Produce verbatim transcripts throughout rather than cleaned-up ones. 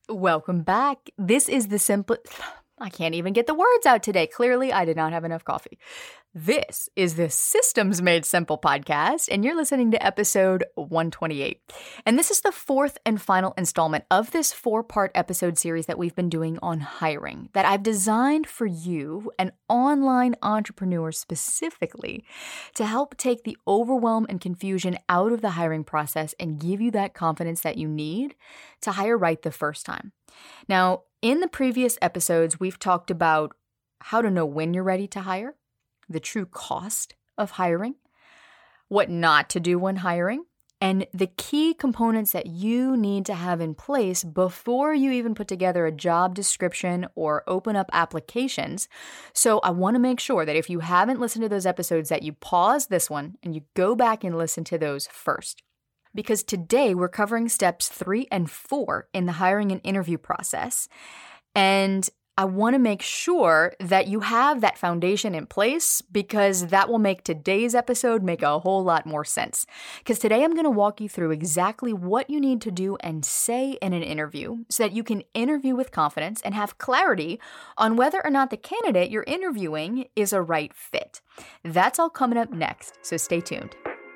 Welcome back. This is the simple... I can't even get the words out today. Clearly, I did not have enough coffee. This is the Systems Made Simple podcast, and you're listening to episode one twenty-eight. And this is the fourth and final installment of this four-part episode series that we've been doing on hiring, that I've designed for you, an online entrepreneur specifically, to help take the overwhelm and confusion out of the hiring process and give you that confidence that you need to hire right the first time. Now, in the previous episodes, we've talked about how to know when you're ready to hire, the true cost of hiring, what not to do when hiring, and the key components that you need to have in place before you even put together a job description or open up applications. So I want to make sure that if you haven't listened to those episodes, that you pause this one and you go back and listen to those first. Because today we're covering steps three and four in the hiring and interview process. And I want to make sure that you have that foundation in place, because that will make today's episode make a whole lot more sense. Because today I'm going to walk you through exactly what you need to do and say in an interview so that you can interview with confidence and have clarity on whether or not the candidate you're interviewing is a right fit. That's all coming up next, so stay tuned.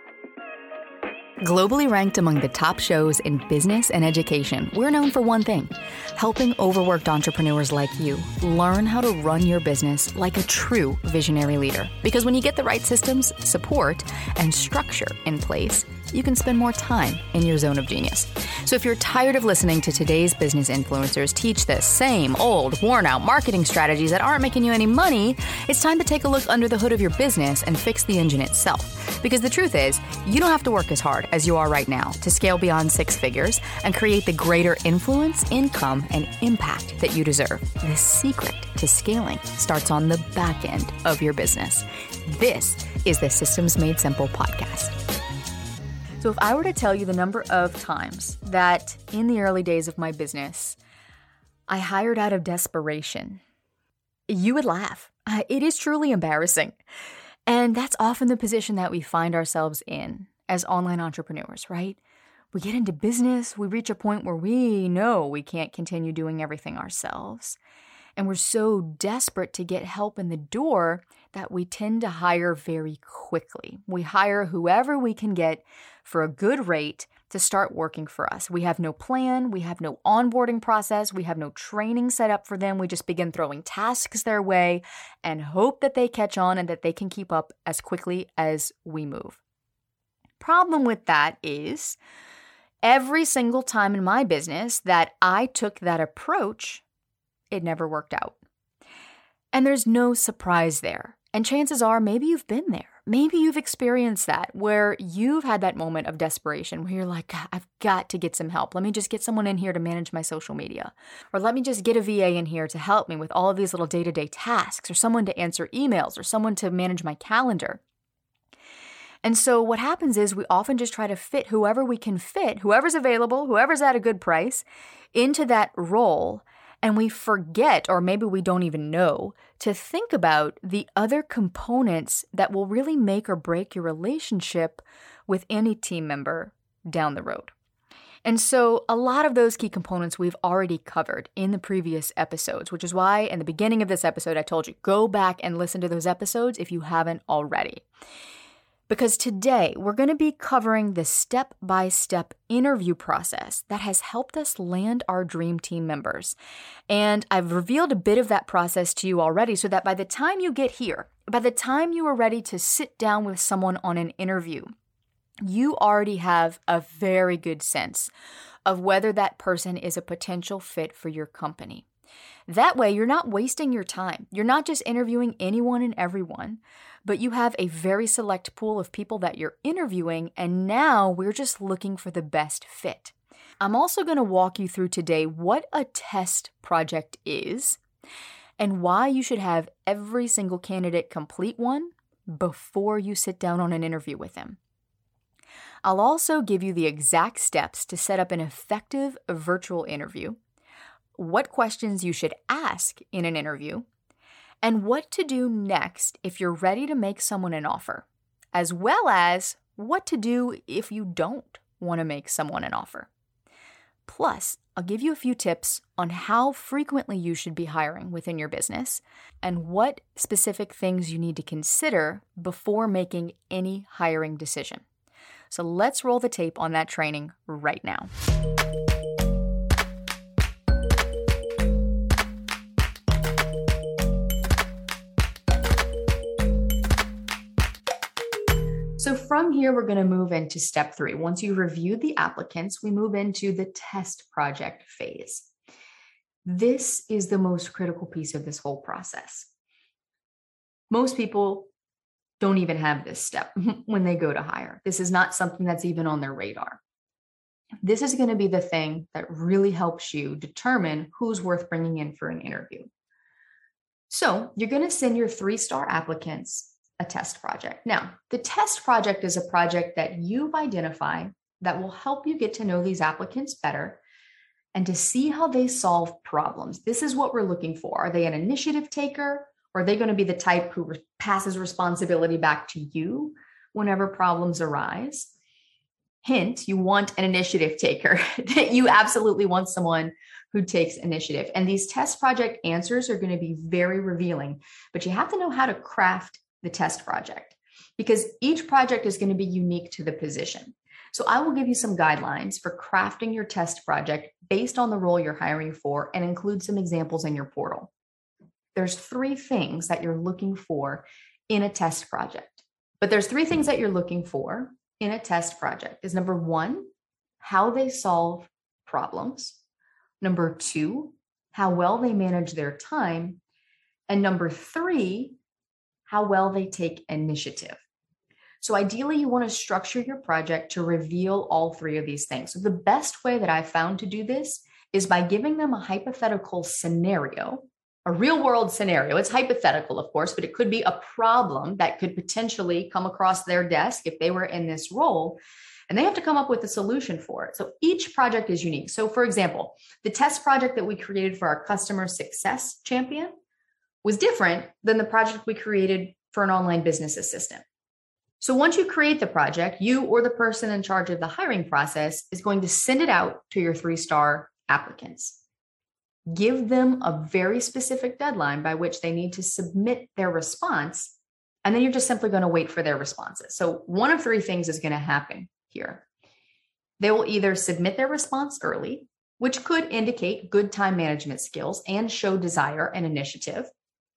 Globally ranked among the top shows in business and education, we're known for one thing: helping overworked entrepreneurs like you learn how to run your business like a true visionary leader. Because when you get the right systems, support, and structure in place, you can spend more time in your zone of genius. So if you're tired of listening to today's business influencers teach the same old, worn-out marketing strategies that aren't making you any money, it's time to take a look under the hood of your business and fix the engine itself. Because the truth is, you don't have to work as hard as you are right now to scale beyond six figures and create the greater influence, income, and impact that you deserve. The secret to scaling starts on the back end of your business. This is the Systems Made Simple podcast. So if I were to tell you the number of times that in the early days of my business, I hired out of desperation, you would laugh. It is truly embarrassing. And that's often the position that we find ourselves in as online entrepreneurs, right? We get into business, we reach a point where we know we can't continue doing everything ourselves. And we're so desperate to get help in the door that we tend to hire very quickly. We hire whoever we can get for a good rate to start working for us. We have no plan, we have no onboarding process, we have no training set up for them. We just begin throwing tasks their way and hope that they catch on and that they can keep up as quickly as we move. Problem with that is, every single time in my business that I took that approach, it never worked out. And there's no surprise there. And chances are maybe you've been there. Maybe you've experienced that, where you've had that moment of desperation where you're like, I've got to get some help. Let me just get someone in here to manage my social media. Or let me just get a V A in here to help me with all of these little day-to-day tasks, or someone to answer emails, or someone to manage my calendar. And so what happens is we often just try to fit whoever we can fit, whoever's available, whoever's at a good price, into that role. And we forget, or maybe we don't even know, to think about the other components that will really make or break your relationship with any team member down the road. And so a lot of those key components we've already covered in the previous episodes, which is why in the beginning of this episode I told you, go back and listen to those episodes if you haven't already. Because today we're going to be covering the step-by-step interview process that has helped us land our dream team members. And I've revealed a bit of that process to you already, so that by the time you get here, by the time you are ready to sit down with someone on an interview, you already have a very good sense of whether that person is a potential fit for your company. That way, you're not wasting your time. You're not just interviewing anyone and everyone, but you have a very select pool of people that you're interviewing, and now we're just looking for the best fit. I'm also going to walk you through today what a test project is and why you should have every single candidate complete one before you sit down on an interview with them. I'll also give you the exact steps to set up an effective virtual interview, what questions you should ask in an interview, and what to do next if you're ready to make someone an offer, as well as what to do if you don't want to make someone an offer. Plus, I'll give you a few tips on how frequently you should be hiring within your business and what specific things you need to consider before making any hiring decision. So let's roll the tape on that training right now. So from here, we're going to move into step three. Once you've reviewed the applicants, we move into the test project phase. This is the most critical piece of this whole process. Most people don't even have this step when they go to hire. This is not something that's even on their radar. This is going to be the thing that really helps you determine who's worth bringing in for an interview. So you're going to send your three-star applicants a test project. Now, the test project is a project that you've identified that will help you get to know these applicants better and to see how they solve problems. This is what we're looking for. Are they an initiative taker, or are they going to be the type who re- passes responsibility back to you whenever problems arise? Hint, you want an initiative taker. You absolutely want someone who takes initiative. And these test project answers are going to be very revealing, but you have to know how to craft the test project, because each project is going to be unique to the position. So I will give you some guidelines for crafting your test project based on the role you're hiring for and include some examples in your portal. There's three things that you're looking for in a test project, but there's three things that you're looking for in a test project is number one, how they solve problems. Number two, how well they manage their time. And number three, how well they take initiative. So ideally, you want to structure your project to reveal all three of these things. So the best way that I've found to do this is by giving them a hypothetical scenario, a real world scenario. It's hypothetical, of course, but it could be a problem that could potentially come across their desk if they were in this role, and they have to come up with a solution for it. So each project is unique. So for example, the test project that we created for our customer success champion was different than the project we created for an online business assistant. So once you create the project, you or the person in charge of the hiring process is going to send it out to your three-star applicants. Give them a very specific deadline by which they need to submit their response, and then you're just simply going to wait for their responses. So one of three things is going to happen here. They will either submit their response early, which could indicate good time management skills and show desire and initiative.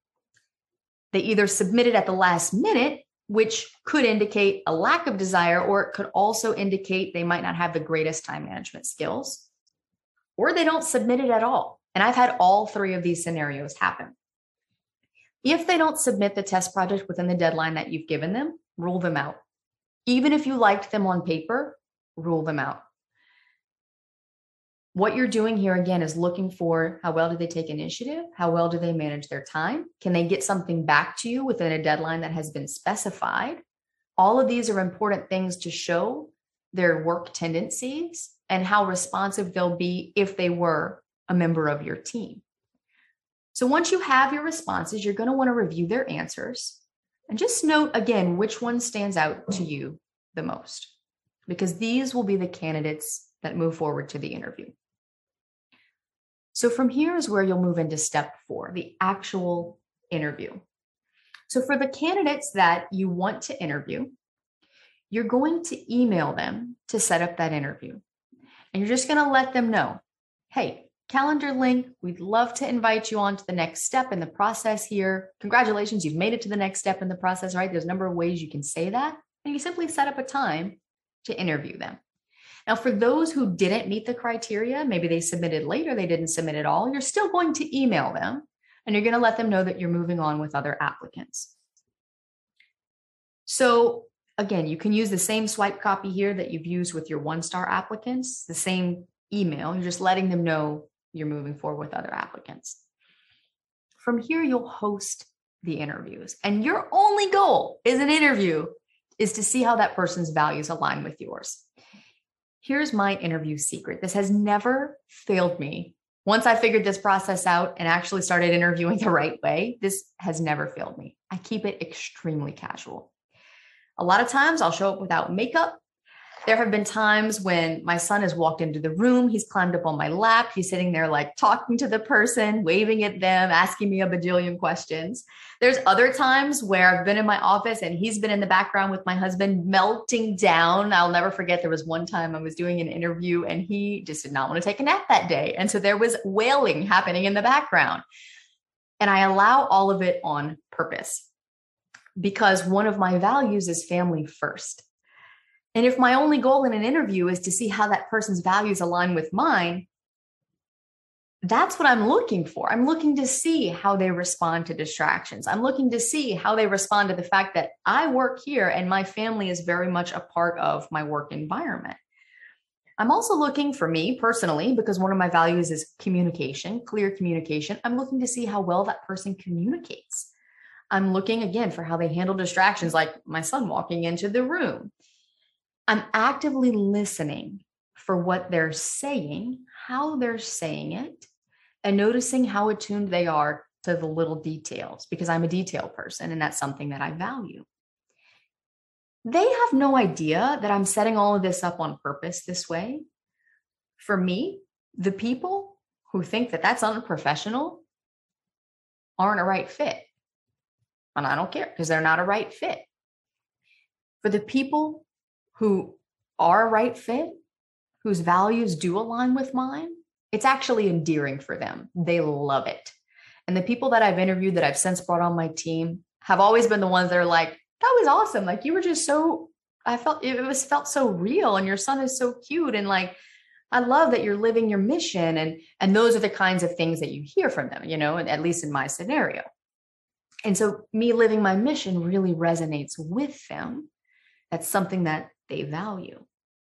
They either submit it at the last minute, which could indicate a lack of desire, or it could also indicate they might not have the greatest time management skills, or they don't submit it at all. And I've had all three of these scenarios happen. If they don't submit the test project within the deadline that you've given them, rule them out. Even if you liked them on paper, rule them out. What you're doing here, again, is looking for how well do they take initiative? How well do they manage their time? Can they get something back to you within a deadline that has been specified? All of these are important things to show their work tendencies and how responsive they'll be if they were a member of your team. So once you have your responses, you're going to want to review their answers and just note again which one stands out to you the most, because these will be the candidates that move forward to the interview. So from here is where you'll move into step four, the actual interview. So for the candidates that you want to interview, you're going to email them to set up that interview. And you're just going to let them know, hey, calendar link, we'd love to invite you on to the next step in the process here. Congratulations, you've made it to the next step in the process, right? There's a number of ways you can say that. And you simply set up a time to interview them. Now, for those who didn't meet the criteria, maybe they submitted late or they didn't submit at all, you're still going to email them and you're going to let them know that you're moving on with other applicants. So again, you can use the same swipe copy here that you've used with your one-star applicants, the same email. You're just letting them know you're moving forward with other applicants. From here, you'll host the interviews. And your only goal is an interview is to see how that person's values align with yours. Here's my interview secret. This has never failed me. Once I figured this process out and actually started interviewing the right way, this has never failed me. I keep it extremely casual. A lot of times I'll show up without makeup. there have been times when my son has walked into the room, he's climbed up on my lap, he's sitting there like talking to the person, waving at them, asking me a bajillion questions. There's other times where I've been in my office and he's been in the background with my husband melting down. I'll never forget, there was one time I was doing an interview and he just did not want to take a nap that day. And so there was wailing happening in the background. And I allow all of it on purpose because one of my values is family first. And if my only goal in an interview is to see how that person's values align with mine, that's what I'm looking for. I'm looking to see how they respond to distractions. I'm looking to see how they respond to the fact that I work here and my family is very much a part of my work environment. I'm also looking for me personally, because one of my values is communication, clear communication. I'm looking to see how well that person communicates. I'm looking again for how they handle distractions, like my son walking into the room. I'm actively listening for what they're saying, how they're saying it, and noticing how attuned they are to the little details, because I'm a detail person and that's something that I value. They have no idea that I'm setting all of this up on purpose this way. For me, the people who think that that's unprofessional aren't a right fit. And I don't care because they're not a right fit. For the people who are a right fit, whose values do align with mine, it's actually endearing for them. They love it. And the people that I've interviewed that I've since brought on my team have always been the ones that are like, that was awesome. Like you were just so, I felt, it was felt so real and your son is so cute. And like, I love that you're living your mission. And, and those are the kinds of things that you hear from them, you know, at least in my scenario. And so me living my mission really resonates with them. That's something that they value.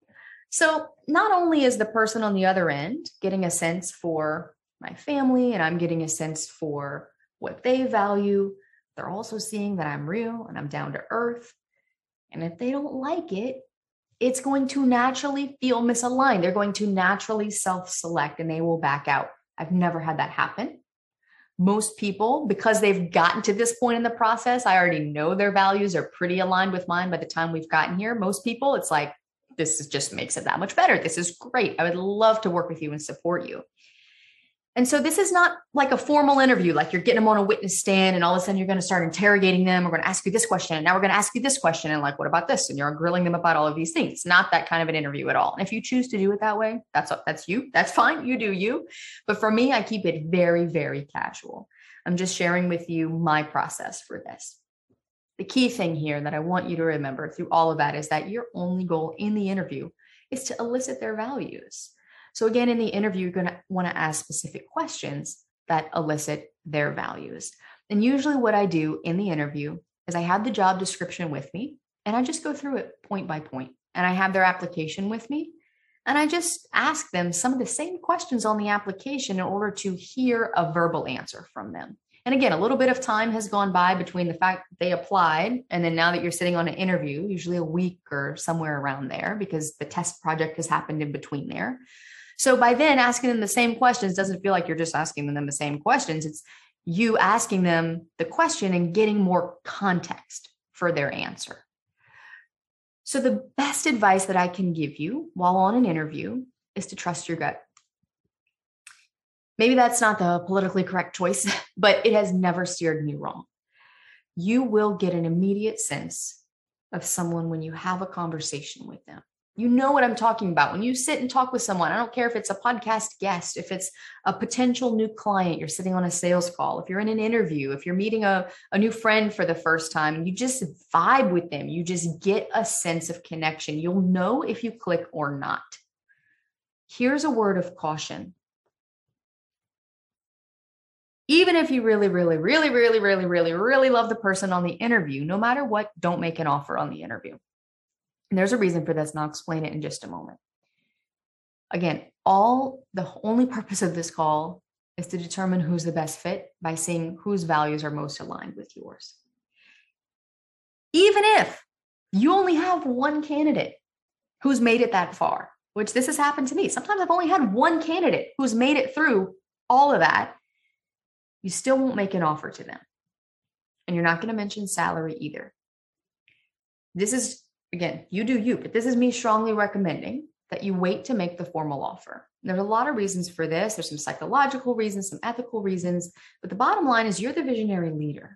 So not only is the person on the other end getting a sense for my family and I'm getting a sense for what they value, they're also seeing that I'm real and I'm down to earth. And if they don't like it, it's going to naturally feel misaligned. They're going to naturally self-select and they will back out. I've never had that happen. Most people, because they've gotten to this point in the process, I already know their values are pretty aligned with mine by the time we've gotten here. Most people, it's like, this is just makes it that much better. This is great. I would love to work with you and support you. And so this is not like a formal interview, like you're getting them on a witness stand and all of a sudden you're going to start interrogating them. We're going to ask you this question. And now we're going to ask you this question. And like, what about this? And you're grilling them about all of these things. It's not that kind of an interview at all. And if you choose to do it that way, that's, that's you. That's fine. You do you. But for me, I keep it very, very casual. I'm just sharing with you my process for this. The key thing here that I want you to remember through all of that is that your only goal in the interview is to elicit their values. So again, in the interview, you're going to want to ask specific questions that elicit their values. And usually what I do in the interview is I have the job description with me and I just go through it point by point. And I have their application with me and I just ask them some of the same questions on the application in order to hear a verbal answer from them. And again, a little bit of time has gone by between the fact that they applied and then now that you're sitting on an interview, usually a week or somewhere around there, because the test project has happened in between there. So by then asking them the same questions doesn't feel like you're just asking them the same questions. It's you asking them the question and getting more context for their answer. So the best advice that I can give you while on an interview is to trust your gut. Maybe that's not the politically correct choice, but it has never steered me wrong. You will get an immediate sense of someone when you have a conversation with them. You know what I'm talking about. When you sit and talk with someone, I don't care if it's a podcast guest, if it's a potential new client, you're sitting on a sales call, if you're in an interview, if you're meeting a, a new friend for the first time, you just vibe with them. You just get a sense of connection. You'll know if you click or not. Here's a word of caution. Even if you really, really, really, really, really, really, really love the person on the interview, no matter what, don't make an offer on the interview. And there's a reason for this, and I'll explain it in just a moment. Again, all the only purpose of this call is to determine who's the best fit by seeing whose values are most aligned with yours. Even if you only have one candidate who's made it that far, which this has happened to me. Sometimes I've only had one candidate who's made it through all of that. You still won't make an offer to them. And you're not going to mention salary either. This is again, you do you, but this is me strongly recommending that you wait to make the formal offer. There's a lot of reasons for this. There's some psychological reasons, some ethical reasons, but the bottom line is you're the visionary leader.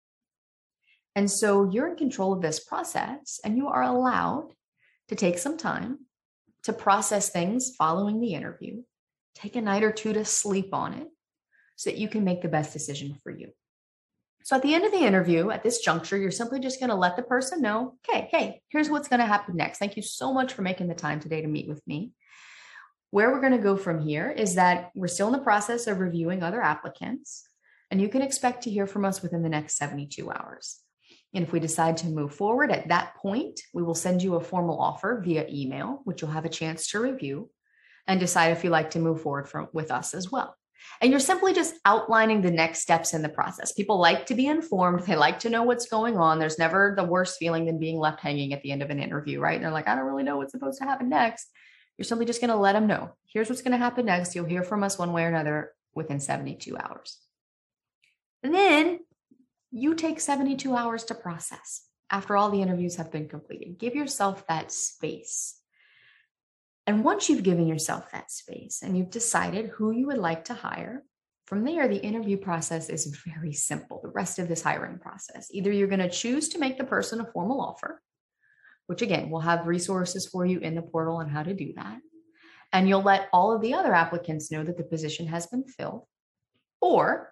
And so you're in control of this process, and you are allowed to take some time to process things following the interview, take a night or two to sleep on it so that you can make the best decision for you. So at the end of the interview, at this juncture, you're simply just going to let the person know, okay, hey, here's what's going to happen next. Thank you so much for making the time today to meet with me. Where we're going to go from here is that we're still in the process of reviewing other applicants, and you can expect to hear from us within the next seventy-two hours. And if we decide to move forward at that point, we will send you a formal offer via email, which you'll have a chance to review and decide if you'd like to move forward from, with us as well. And you're simply just outlining the next steps in the process. People like to be informed. They like to know what's going on. There's never the worst feeling than being left hanging at the end of an interview, right? And they're like, I don't really know what's supposed to happen next. You're simply just going to let them know. Here's what's going to happen next. You'll hear from us one way or another within seventy-two hours. And then you take seventy-two hours to process after all the interviews have been completed. Give yourself that space. And once you've given yourself that space and you've decided who you would like to hire, from there, the interview process is very simple. The rest of this hiring process, either you're going to choose to make the person a formal offer, which again, we'll have resources for you in the portal on how to do that. And you'll let all of the other applicants know that the position has been filled. Or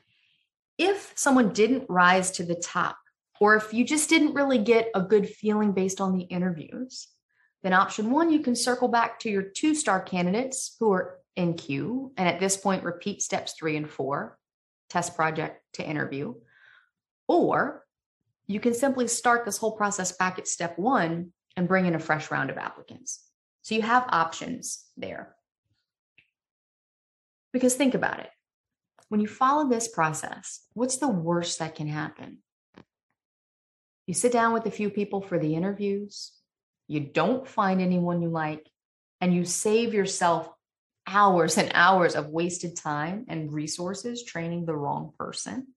if someone didn't rise to the top, or if you just didn't really get a good feeling based on the interviews, then option one, you can circle back to your two-star candidates who are in queue. And at this point, repeat steps three and four, test project to interview. Or you can simply start this whole process back at step one and bring in a fresh round of applicants. So you have options there. Because think about it. When you follow this process, what's the worst that can happen? You sit down with a few people for the interviews, you don't find anyone you like, and you save yourself hours and hours of wasted time and resources training the wrong person.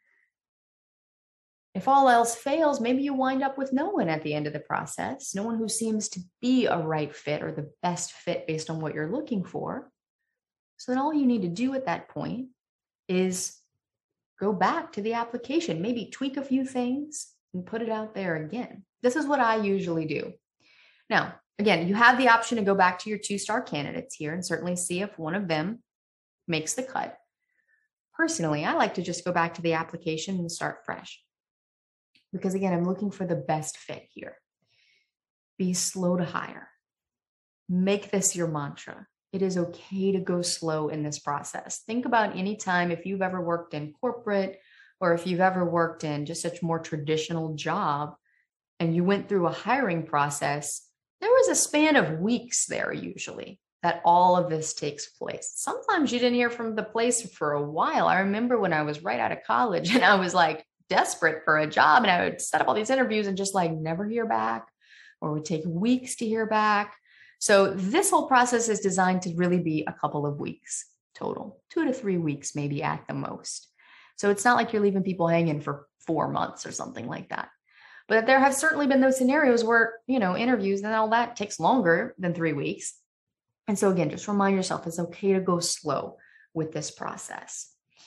If all else fails, maybe you wind up with no one at the end of the process, no one who seems to be a right fit or the best fit based on what you're looking for. So then all you need to do at that point is go back to the application, maybe tweak a few things and put it out there again. This is what I usually do. Now, again, you have the option to go back to your two-star candidates here and certainly see if one of them makes the cut. Personally, I like to just go back to the application and start fresh. Because again, I'm looking for the best fit here. Be slow to hire. Make this your mantra. It is okay to go slow in this process. Think about any time if you've ever worked in corporate or if you've ever worked in just such a more traditional job and you went through a hiring process, there was a span of weeks there usually that all of this takes place. Sometimes you didn't hear from the place for a while. I remember when I was right out of college and I was like desperate for a job and I would set up all these interviews and just like never hear back, or would take weeks to hear back. So this whole process is designed to really be a couple of weeks total, two to three weeks, maybe at the most. So it's not like you're leaving people hanging for four months or something like that. But there have certainly been those scenarios where, you know, interviews and all that takes longer than three weeks. And so again, just remind yourself it's okay to go slow with this process.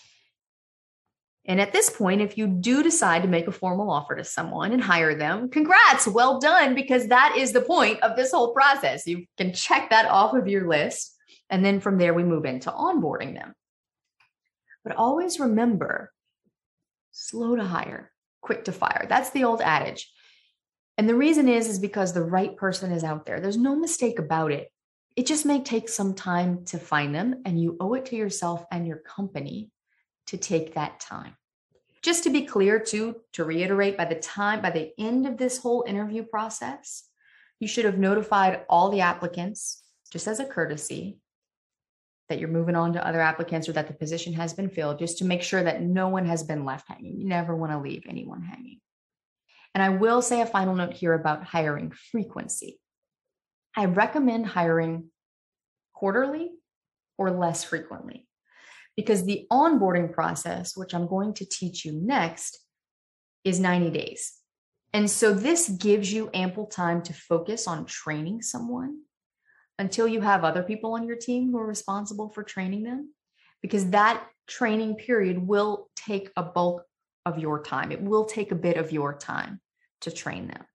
And at this point, if you do decide to make a formal offer to someone and hire them, congrats, well done, because that is the point of this whole process. You can check that off of your list. And then from there, we move into onboarding them. But always remember, slow to hire, quick to fire. That's the old adage. And the reason is, is because the right person is out there. There's no mistake about it. It just may take some time to find them, and you owe it to yourself and your company to take that time. Just to be clear too, to reiterate, by the time, by the end of this whole interview process, you should have notified all the applicants, just as a courtesy, that you're moving on to other applicants or that the position has been filled, just to make sure that no one has been left hanging. You never want to leave anyone hanging. And I will say a final note here about hiring frequency. I recommend hiring quarterly or less frequently, because the onboarding process, which I'm going to teach you next, is ninety days. And so this gives you ample time to focus on training someone until you have other people on your team who are responsible for training them, because that training period will take a bulk of your time. It will take a bit of your time to train them.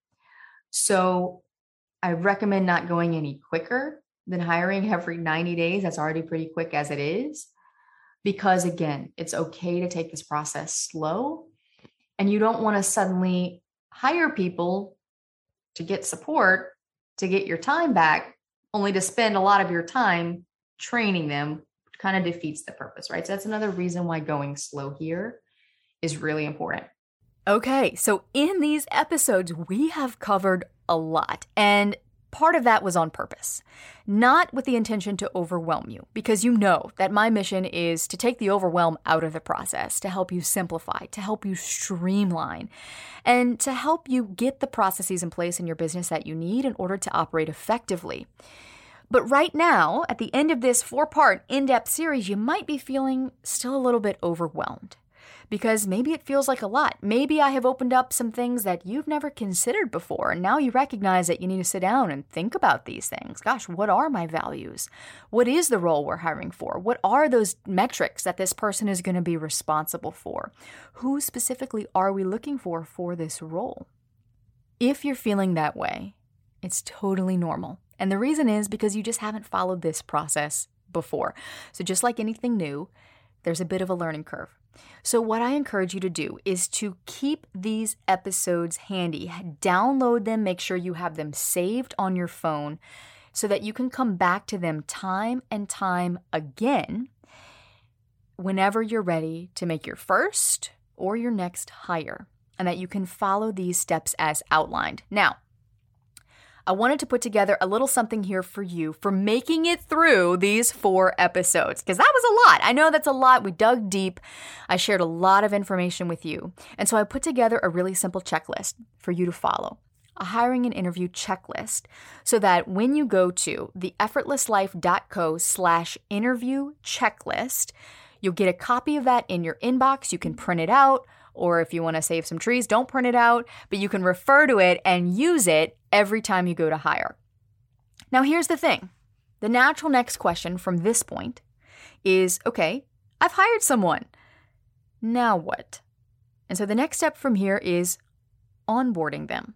So I recommend not going any quicker than hiring every ninety days. That's already pretty quick as it is, because again, it's okay to take this process slow, and you don't want to suddenly hire people to get support, to get your time back, only to spend a lot of your time training them, which kind of defeats the purpose, right? So that's another reason why going slow here is really important. Okay, so in these episodes, we have covered a lot, and part of that was on purpose, not with the intention to overwhelm you, because you know that my mission is to take the overwhelm out of the process, to help you simplify, to help you streamline, and to help you get the processes in place in your business that you need in order to operate effectively. But right now, at the end of this four-part in-depth series, you might be feeling still a little bit overwhelmed, because maybe it feels like a lot. Maybe I have opened up some things that you've never considered before, and now you recognize that you need to sit down and think about these things. Gosh, what are my values? What is the role we're hiring for? What are those metrics that this person is going to be responsible for? Who specifically are we looking for for this role? If you're feeling that way, it's totally normal. And the reason is because you just haven't followed this process before. So just like anything new, there's a bit of a learning curve. So what I encourage you to do is to keep these episodes handy. Download them, make sure you have them saved on your phone so that you can come back to them time and time again whenever you're ready to make your first or your next hire, and that you can follow these steps as outlined. Now, I wanted to put together a little something here for you for making it through these four episodes, because that was a lot. I know that's a lot. We dug deep. I shared a lot of information with you. And so I put together a really simple checklist for you to follow, a hiring and interview checklist, so that when you go to the effortless life dot co slash interview checklist, you'll get a copy of that in your inbox. You can print it out, or if you want to save some trees, don't print it out, but you can refer to it and use it every time you go to hire. Now, here's the thing. The natural next question from this point is, okay, I've hired someone. Now what? And so the next step from here is onboarding them.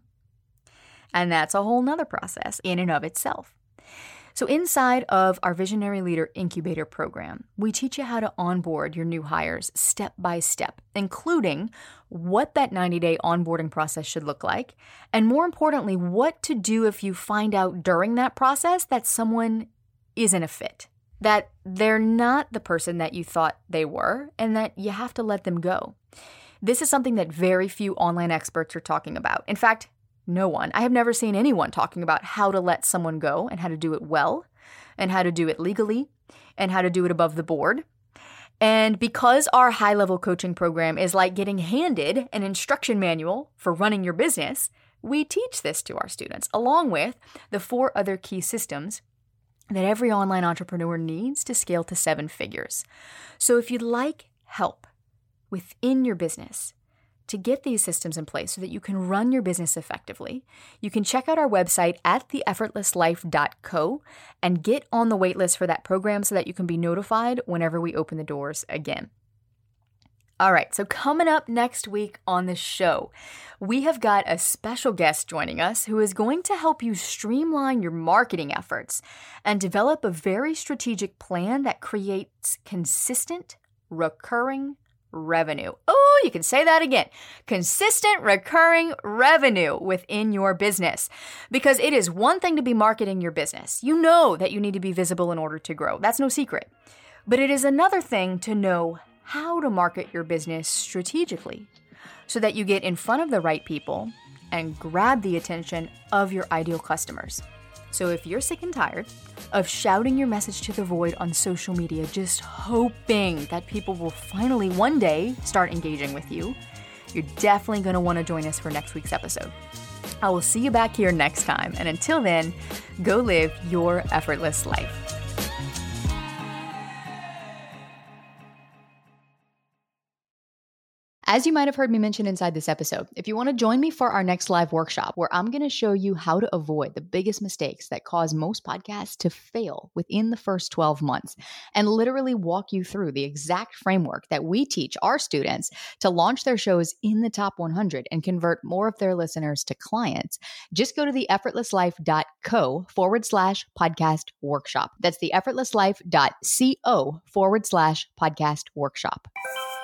And that's a whole nother process in and of itself. So inside of our Visionary Leader Incubator program, we teach you how to onboard your new hires step by step, including what that ninety-day onboarding process should look like, and more importantly, what to do if you find out during that process that someone isn't a fit, that they're not the person that you thought they were, and that you have to let them go. This is something that very few online experts are talking about. In fact, no one. I have never seen anyone talking about how to let someone go and how to do it well and how to do it legally and how to do it above the board. And because our high-level coaching program is like getting handed an instruction manual for running your business, we teach this to our students along with the four other key systems that every online entrepreneur needs to scale to seven figures. So if you'd like help within your business to get these systems in place so that you can run your business effectively, you can check out our website at the effortless life dot co and get on the waitlist for that program so that you can be notified whenever we open the doors again. All right, so coming up next week on the show, we have got a special guest joining us who is going to help you streamline your marketing efforts and develop a very strategic plan that creates consistent, recurring revenue. Oh, you can say that again. Consistent recurring revenue within your business. Because it is one thing to be marketing your business. You know that you need to be visible in order to grow. That's no secret. But it is another thing to know how to market your business strategically so that you get in front of the right people and grab the attention of your ideal customers. So if you're sick and tired of shouting your message to the void on social media, just hoping that people will finally one day start engaging with you, you're definitely going to want to join us for next week's episode. I will see you back here next time. And until then, go live your effortless life. As you might have heard me mention inside this episode, if you want to join me for our next live workshop where I'm going to show you how to avoid the biggest mistakes that cause most podcasts to fail within the first twelve months and literally walk you through the exact framework that we teach our students to launch their shows in the top one hundred and convert more of their listeners to clients, just go to the effortlesslife.co forward slash podcast workshop. That's the effortlesslife.co forward slash podcast workshop.